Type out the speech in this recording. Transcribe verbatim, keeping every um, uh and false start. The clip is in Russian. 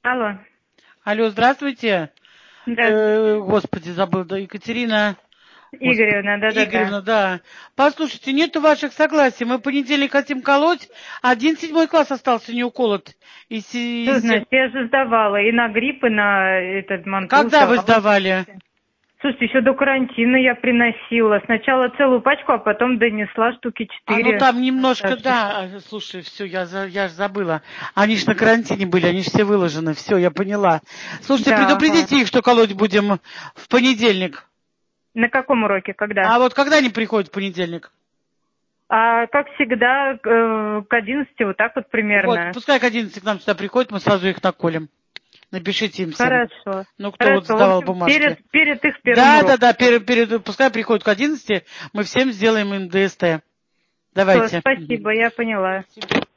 Алло. Алло, здравствуйте. Здравствуйте. Э, господи, забыл, да, Екатерина. Господи, Игоревна, да-да-да. Игоревна, да. Послушайте, нету ваших согласий. Мы в понедельник хотим колоть. Один седьмой класс остался не уколот. И се- Что и се- значит, я же сдавала и на грипп, и на этот манту Когда вы сдавала. сдавали? Слушайте, еще до карантина я приносила. Сначала целую пачку, а потом донесла штуки А ну четыре. там немножко, Оставшиеся. да. А, Слушай, все, я, за- я же забыла. Они ж на карантине были, они ж все выложены. Все, я поняла. Слушайте, Да, ага. предупредите их, что колоть будем в понедельник. На каком уроке, когда? А вот когда они приходят в понедельник? А как всегда, к э, к одиннадцати, вот так вот Вот, примерно. пускай к одиннадцати к нам сюда приходят, мы сразу их наколем. Напишите им всем. Хорошо. Ну, кто вот Хорошо. В сдавал общем, бумажки. перед, перед их первым Да, да, уроком. да, перед, перед, пускай приходят к одиннадцати, мы всем сделаем им ДСТ. Всё, Давайте. спасибо, я поняла. Спасибо.